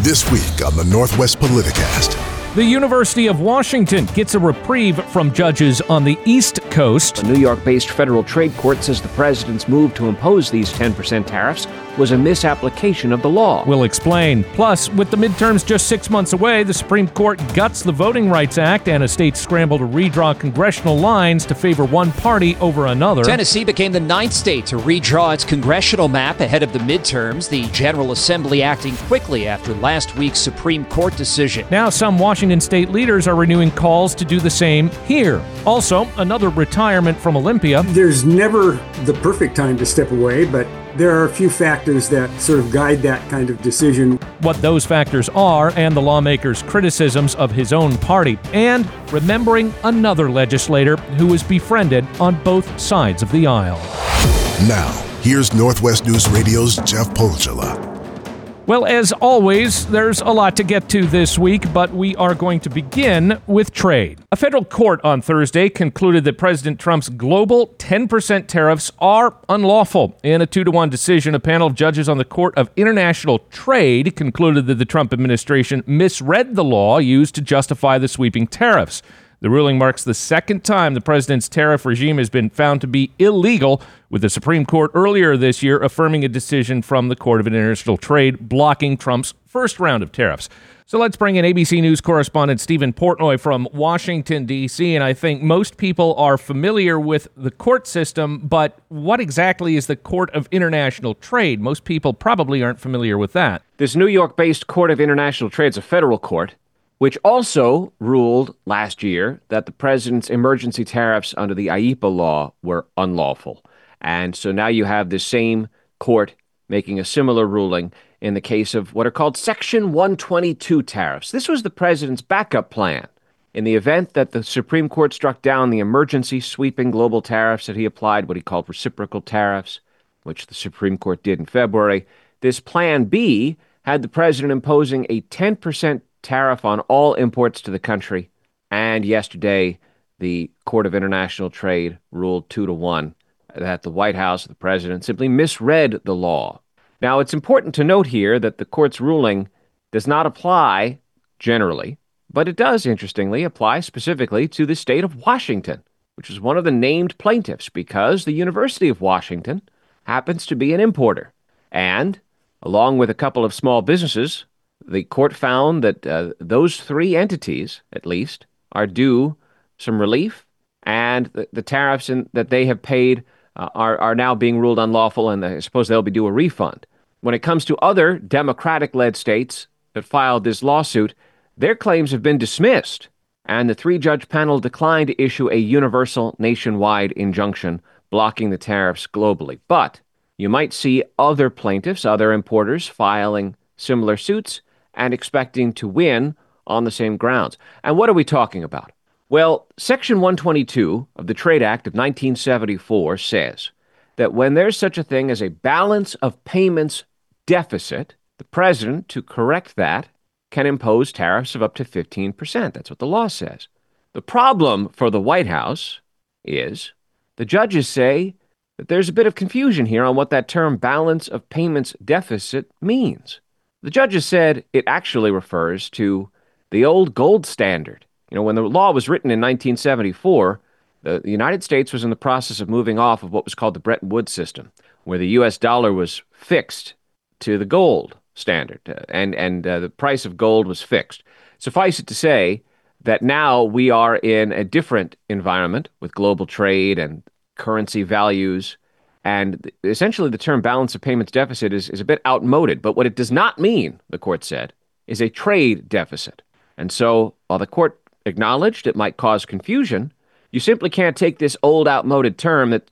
This week on the Northwest Politicast. The University of Washington gets a reprieve from judges on the East Coast. A New York-based federal trade court says the president's move to impose these 10% tariffs was a misapplication of the law. We'll explain. Plus, with the midterms just 6 months away, the Supreme Court guts the Voting Rights Act and a state scramble to redraw congressional lines to favor one party over another. Tennessee became the 9th state to redraw its congressional map ahead of the midterms, the General Assembly acting quickly after last week's Supreme Court decision. Now some Washington state leaders are renewing calls to do the same here. Also, another retirement from Olympia. There's never the perfect time to step away, but there are a few factors that sort of guide that kind of decision. What those factors are and the lawmaker's criticisms of his own party. And remembering another legislator who was befriended on both sides of the aisle. Now, here's Northwest News Radio's Jeff Polgela. Well, as always, there's a lot to get to this week, but we are going to begin with trade. A federal court on Thursday concluded that President Trump's global 10% tariffs are unlawful. In a 2-1 decision, a panel of judges on the Court of International Trade concluded that the Trump administration misread the law used to justify the sweeping tariffs. The ruling marks the second time the president's tariff regime has been found to be illegal, with the Supreme Court earlier this year affirming a decision from the Court of International Trade blocking Trump's first round of tariffs. So let's bring in ABC News correspondent Stephen Portnoy from Washington, D.C., and I think most people are familiar with the court system, but what exactly is the Court of International Trade? Most people probably aren't familiar with that. This New York-based Court of International Trade is a federal court, which also ruled last year that the president's emergency tariffs under the IEEPA law were unlawful. And so now you have this same court making a similar ruling in the case of what are called Section 122 tariffs. This was the president's backup plan in the event that the Supreme Court struck down the emergency sweeping global tariffs that he applied, what he called reciprocal tariffs, which the Supreme Court did in February. This Plan B had the president imposing a 10% tariff on all imports to the country. And yesterday, the Court of International Trade ruled 2-1 that the White House, the president, simply misread the law. Now, it's important to note here that the court's ruling does not apply generally, but it does, interestingly, apply specifically to the state of Washington, which is one of the named plaintiffs because the University of Washington happens to be an importer. And, along with a couple of small businesses, the court found that those 3 entities, at least, are due some relief, and the tariffs that they have paid are now being ruled unlawful, and I suppose they'll be due a refund. When it comes to other Democratic-led states that filed this lawsuit, their claims have been dismissed, and the 3-judge panel declined to issue a universal nationwide injunction blocking the tariffs globally. But you might see other plaintiffs, other importers, filing similar suits and expecting to win on the same grounds. And what are we talking about? Well, Section 122 of the Trade Act of 1974 says that when there's such a thing as a balance of payments deficit, the president, to correct that, can impose tariffs of up to 15%. That's what the law says. The problem for the White House is the judges say that there's a bit of confusion here on what that term balance of payments deficit means. The judges said it actually refers to the old gold standard. You know, when the law was written in 1974, the United States was in the process of moving off of what was called the Bretton Woods system, where the U.S. dollar was fixed to the gold standard, and the price of gold was fixed. Suffice it to say that now we are in a different environment with global trade and currency values. And essentially, the term balance of payments deficit is a bit outmoded. But what it does not mean, the court said, is a trade deficit. And so, while the court acknowledged it might cause confusion, you simply can't take this old, outmoded term that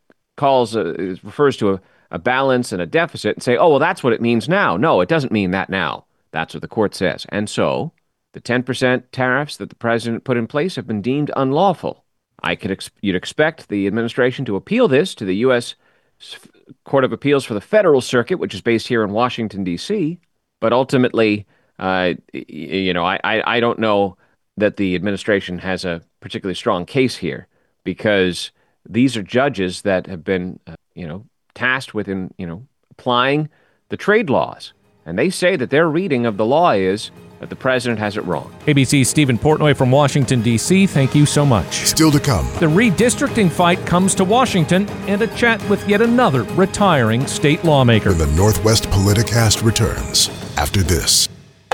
refers to a balance and a deficit and say, oh, well, that's what it means now. No, it doesn't mean that now. That's what the court says. And so, the 10% tariffs that the president put in place have been deemed unlawful. You'd expect the administration to appeal this to the U.S. Court of Appeals for the Federal Circuit, which is based here in Washington, D.C. But ultimately, I don't know that the administration has a particularly strong case here, because these are judges that have been, tasked with, applying the trade laws. And they say that their reading of the law is that the president has it wrong. ABC's Stephen Portnoy from Washington, D.C., thank you so much. Still to come. The redistricting fight comes to Washington, and a chat with yet another retiring state lawmaker. When the Northwest Politicast returns after this.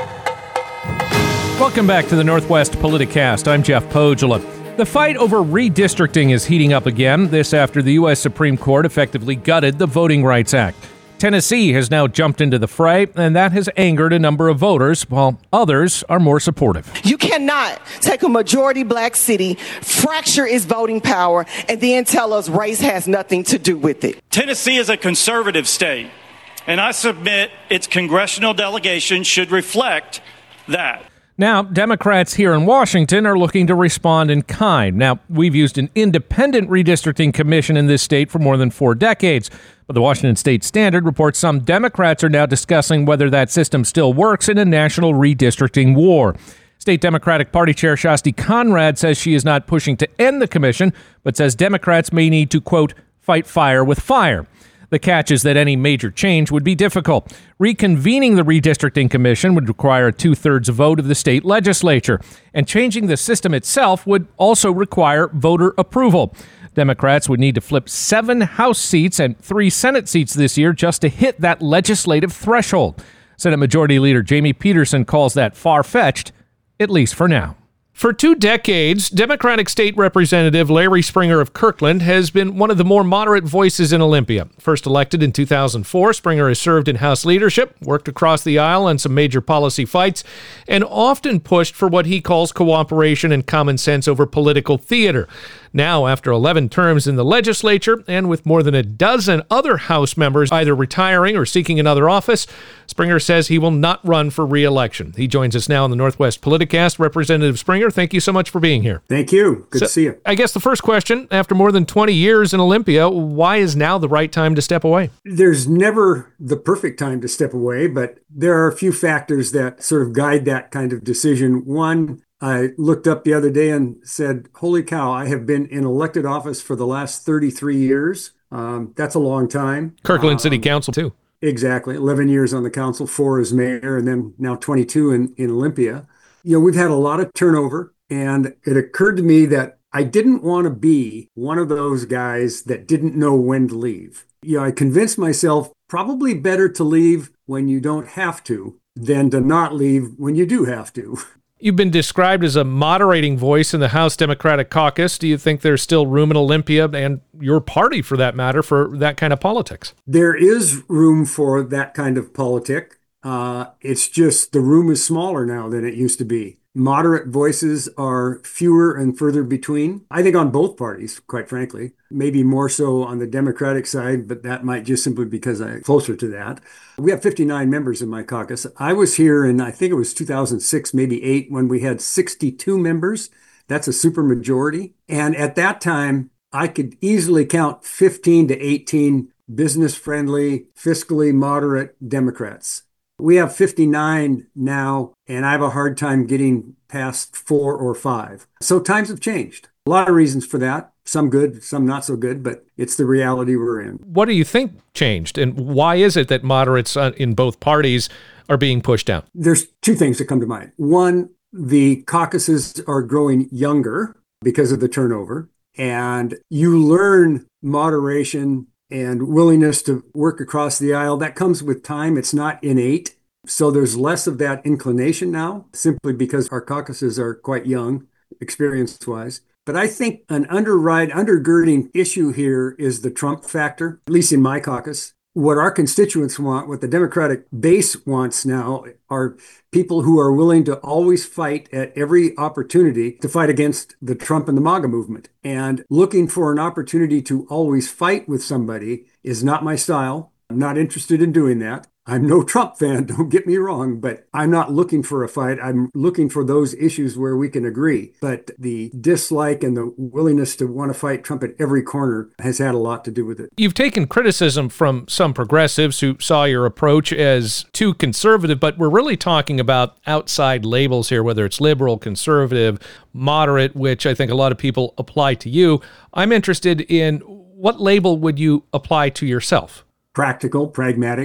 Welcome back to the Northwest Politicast. I'm Jeff Pogela. The fight over redistricting is heating up again, this after the U.S. Supreme Court effectively gutted the Voting Rights Act. Tennessee has now jumped into the fray, and that has angered a number of voters, while others are more supportive. You cannot take a majority black city, fracture its voting power, and then tell us race has nothing to do with it. Tennessee is a conservative state, and I submit its congressional delegation should reflect that. Now, Democrats here in Washington are looking to respond in kind. Now, we've used an independent redistricting commission in this state for more than 4 decades. But the Washington State Standard reports some Democrats are now discussing whether that system still works in a national redistricting war. State Democratic Party Chair Shasti Conrad says she is not pushing to end the commission, but says Democrats may need to, quote, fight fire with fire. The catch is that any major change would be difficult. Reconvening the redistricting commission would require a 2/3 vote of the state legislature, and changing the system itself would also require voter approval. Democrats would need to flip 7 House seats and 3 Senate seats this year just to hit that legislative threshold. Senate Majority Leader Jamie Peterson calls that far-fetched, at least for now. For 2 decades, Democratic State Representative Larry Springer of Kirkland has been one of the more moderate voices in Olympia. First elected in 2004, Springer has served in House leadership, worked across the aisle on some major policy fights, and often pushed for what he calls cooperation and common sense over political theater. Now, after 11 terms in the legislature, and with more than a dozen other House members either retiring or seeking another office, Springer says he will not run for re-election. He joins us now on the Northwest Politicast. Representative Springer, thank you so much for being here. Thank you. Good to see you. I guess the first question, after more than 20 years in Olympia, why is now the right time to step away? There's never the perfect time to step away, but there are a few factors that sort of guide that kind of decision. One, I looked up the other day and said, holy cow, I have been in elected office for the last 33 years. That's a long time. Kirkland City Council, too. Exactly. 11 years on the council, 4 as mayor, and then now 22 in Olympia. You know, we've had a lot of turnover, and it occurred to me that I didn't want to be one of those guys that didn't know when to leave. You know, I convinced myself probably better to leave when you don't have to than to not leave when you do have to. You've been described as a moderating voice in the House Democratic Caucus. Do you think there's still room in Olympia, and your party for that matter, for that kind of politics? There is room for that kind of politic. It's just the room is smaller now than it used to be. Moderate voices are fewer and further between. I think on both parties, quite frankly. Maybe more so on the Democratic side, but that might just simply because I'm closer to that. We have 59 members in my caucus. I was here in, I think it was 2006, maybe 8, when we had 62 members. That's a supermajority. And at that time, I could easily count 15 to 18 business-friendly, fiscally moderate Democrats. We have 59 now, and I have a hard time getting past 4 or 5. So times have changed. A lot of reasons for that. Some good, some not so good, but it's the reality we're in. What do you think changed, and why is it that moderates in both parties are being pushed down? There's 2 things that come to mind. One, the caucuses are growing younger because of the turnover, and you learn moderation and willingness to work across the aisle. That comes with time. It's not innate. So there's less of that inclination now, simply because our caucuses are quite young, experience-wise. But I think an undergirding issue here is the Trump factor, at least in my caucus. What our constituents want, what the Democratic base wants now, are people who are willing to always fight at every opportunity to fight against the Trump and the MAGA movement. And looking for an opportunity to always fight with somebody is not my style. I'm not interested in doing that. I'm no Trump fan, don't get me wrong, but I'm not looking for a fight. I'm looking for those issues where we can agree. But the dislike and the willingness to want to fight Trump at every corner has had a lot to do with it. You've taken criticism from some progressives who saw your approach as too conservative, but we're really talking about outside labels here, whether it's liberal, conservative, moderate, which I think a lot of people apply to you. I'm interested in what label would you apply to yourself? Practical, pragmatic.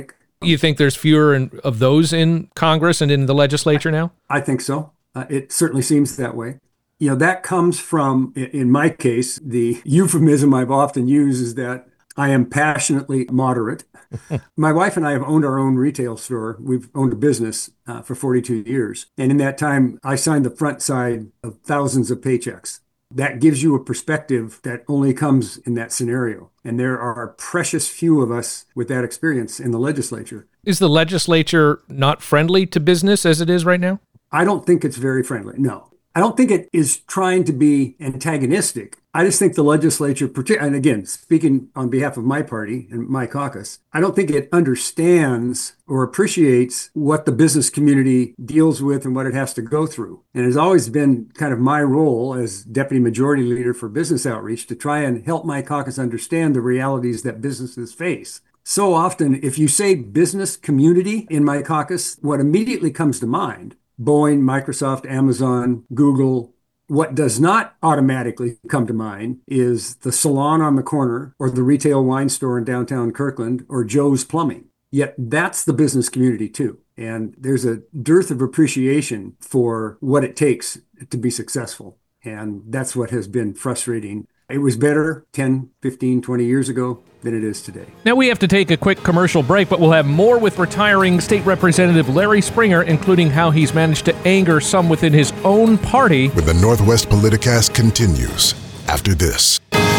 You think there's fewer of those in Congress and in the legislature now? I think so. It certainly seems that way. That comes from, in my case, the euphemism I've often used is that I am passionately moderate. My wife and I have owned our own retail store. We've owned a business for 42 years. And in that time, I signed the front side of thousands of paychecks. That gives you a perspective that only comes in that scenario. And there are precious few of us with that experience in the legislature. Is the legislature not friendly to business as it is right now? I don't think it's very friendly. No. I don't think it is trying to be antagonistic. I just think the legislature, and again, speaking on behalf of my party and my caucus, I don't think it understands or appreciates what the business community deals with and what it has to go through. And it has always been kind of my role as Deputy Majority Leader for Business Outreach to try and help my caucus understand the realities that businesses face. So often, if you say business community in my caucus, what immediately comes to mind, Boeing, Microsoft, Amazon, Google. What does not automatically come to mind is the salon on the corner or the retail wine store in downtown Kirkland or Joe's Plumbing. Yet that's the business community too. And there's a dearth of appreciation for what it takes to be successful. And that's what has been frustrating. It was better 10, 15, 20 years ago than it is today. Now we have to take a quick commercial break, but we'll have more with retiring State Representative Larry Springer, including how he's managed to anger some within his own party. With the Northwest Politicast continues after this.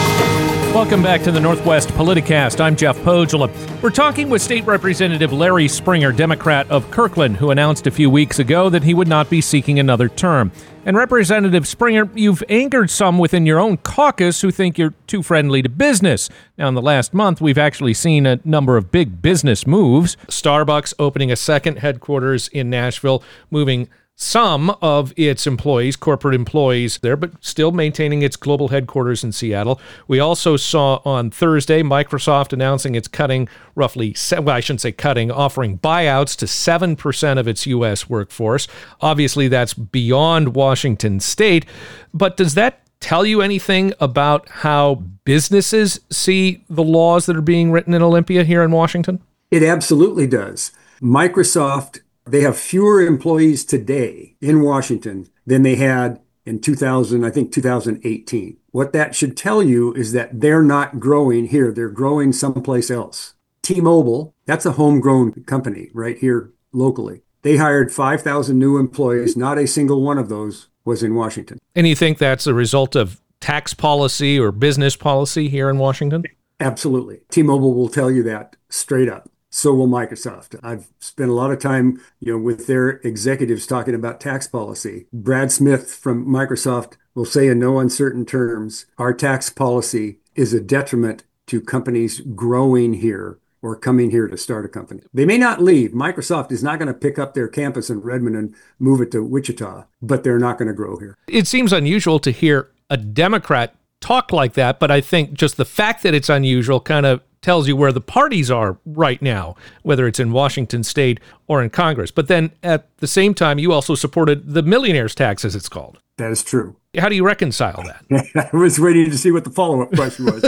Welcome back to the Northwest Politicast. I'm Jeff Pogela. We're talking with State Representative Larry Springer, Democrat of Kirkland, who announced a few weeks ago that he would not be seeking another term. And Representative Springer, you've angered some within your own caucus who think you're too friendly to business. Now, in the last month, we've actually seen a number of big business moves. Starbucks opening a second headquarters in Nashville, moving some of its employees, corporate employees there, but still maintaining its global headquarters in Seattle. We also saw on Thursday Microsoft announcing it's cutting offering buyouts to 7% of its U.S. workforce. Obviously, that's beyond Washington State. But does that tell you anything about how businesses see the laws that are being written in Olympia here in Washington? It absolutely does. Microsoft, they have fewer employees today in Washington than they had in 2018. What that should tell you is that they're not growing here. They're growing someplace else. T-Mobile, that's a homegrown company right here locally. They hired 5,000 new employees. Not a single one of those was in Washington. And you think that's a result of tax policy or business policy here in Washington? Absolutely. T-Mobile will tell you that straight up. So will Microsoft. I've spent a lot of time, with their executives talking about tax policy. Brad Smith from Microsoft will say in no uncertain terms, our tax policy is a detriment to companies growing here or coming here to start a company. They may not leave. Microsoft is not going to pick up their campus in Redmond and move it to Wichita, but they're not going to grow here. It seems unusual to hear a Democrat talk like that, but I think just the fact that it's unusual kind of tells you where the parties are right now, whether it's in Washington State or in Congress. But then at the same time, you also supported the millionaire's tax, as it's called. That is true. How do you reconcile that? I was waiting to see what the follow-up question was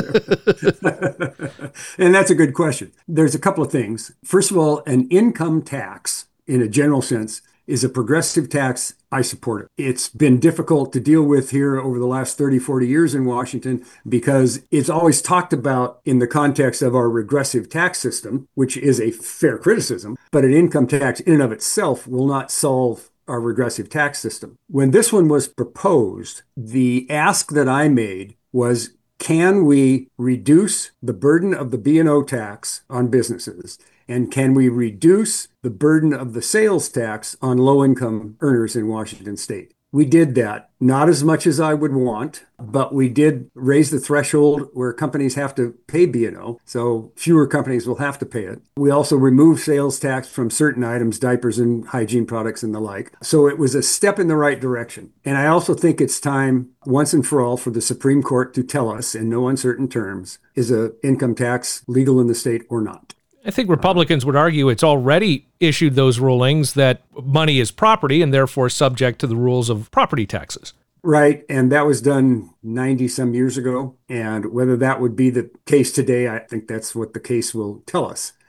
there. And that's a good question. There's a couple of things. First of all, an income tax, in a general sense, is a progressive tax. I support it. It's been difficult to deal with here over the last 30, 40 years in Washington because it's always talked about in the context of our regressive tax system, which is a fair criticism, but an income tax in and of itself will not solve our regressive tax system. When this one was proposed, the ask that I made was, can we reduce the burden of the B&O tax on businesses? And can we reduce the burden of the sales tax on low-income earners in Washington State? We did that, not as much as I would want, but we did raise the threshold where companies have to pay B&O, so fewer companies will have to pay it. We also removed sales tax from certain items, diapers and hygiene products and the like. So it was a step in the right direction. And I also think it's time, once and for all, for the Supreme Court to tell us, in no uncertain terms, is an income tax legal in the state or not? I think Republicans would argue it's already issued those rulings that money is property and therefore subject to the rules of property taxes. Right. And that was done 90 some years ago. And whether that would be the case today, I think that's what the case will tell us.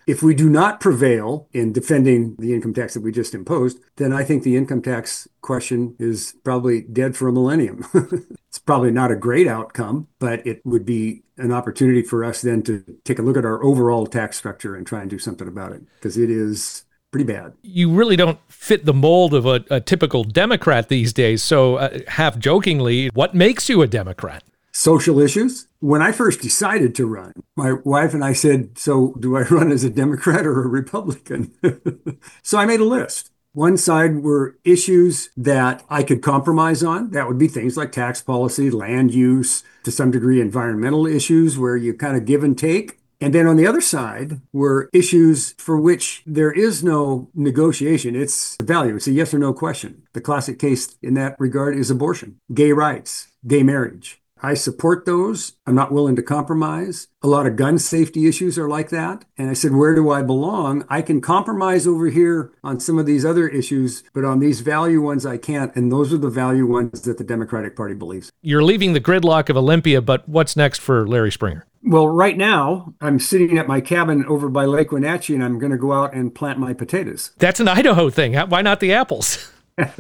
If we do not prevail in defending the income tax that we just imposed, then I think the income tax question is probably dead for a millennium. It's probably not a great outcome, but it would be an opportunity for us then to take a look at our overall tax structure and try and do something about it, because it is pretty bad. You really don't fit the mold of a typical Democrat these days. So half jokingly, what makes you a Democrat? Social issues. When I first decided to run, my wife and I said, so do I run as a Democrat or a Republican? So I made a list. One side were issues that I could compromise on. That would be things like tax policy, land use, to some degree environmental issues where you kind of give and take. And then on the other side were issues for which there is no negotiation. It's value. It's a yes or no question. The classic case in that regard is abortion, gay rights, gay marriage. I support those. I'm not willing to compromise. A lot of gun safety issues are like that. And I said, where do I belong? I can compromise over here on some of these other issues, but on these value ones, I can't. And those are the value ones that the Democratic Party believes. You're leaving the gridlock of Olympia, but what's next for Larry Springer? Well, right now, I'm sitting at my cabin over by Lake Wenatchee, and I'm going to go out and plant my potatoes. That's an Idaho thing. Why not the apples?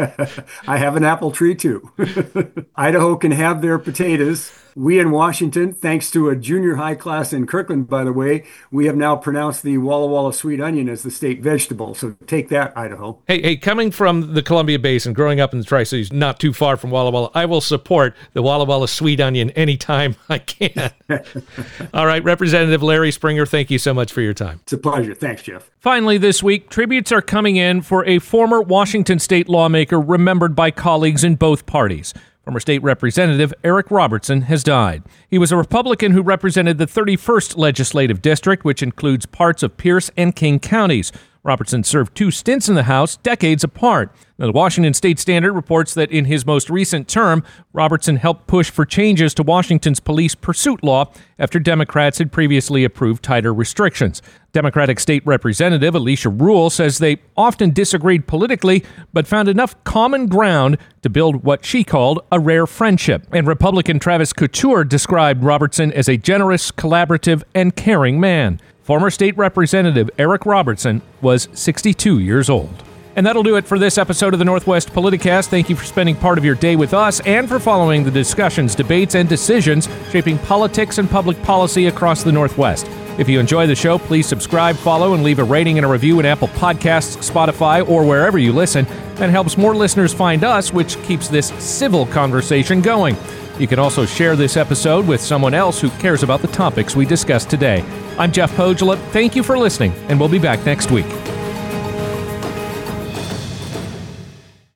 I have an apple tree too. Idaho can have their potatoes. We in Washington, thanks to a junior high class in Kirkland, by the way, we have now pronounced the Walla Walla sweet onion as the state vegetable. So take that, Idaho. Hey, coming from the Columbia Basin, growing up in the Tri-Cities, not too far from Walla Walla, I will support the Walla Walla sweet onion anytime I can. All right, Representative Larry Springer, thank you so much for your time. It's a pleasure. Thanks, Jeff. Finally, this week, tributes are coming in for a former Washington state lawmaker remembered by colleagues in both parties. Former state representative Eric Robertson has died. He was a Republican who represented the 31st Legislative District, which includes parts of Pierce and King counties. Robertson served 2 stints in the House, decades apart. Now, the Washington State Standard reports that in his most recent term, Robertson helped push for changes to Washington's police pursuit law after Democrats had previously approved tighter restrictions. Democratic State Representative Alicia Rule says they often disagreed politically, but found enough common ground to build what she called a rare friendship. And Republican Travis Couture described Robertson as a generous, collaborative, and caring man. Former State Representative Eric Robertson was 62 years old. And that'll do it for this episode of the Northwest Politicast. Thank you for spending part of your day with us and for following the discussions, debates, and decisions shaping politics and public policy across the Northwest. If you enjoy the show, please subscribe, follow, and leave a rating and a review in Apple Podcasts, Spotify, or wherever you listen. That helps more listeners find us, which keeps this civil conversation going. You can also share this episode with someone else who cares about the topics we discussed today. I'm Jeff Pogela. Thank you for listening, and we'll be back next week.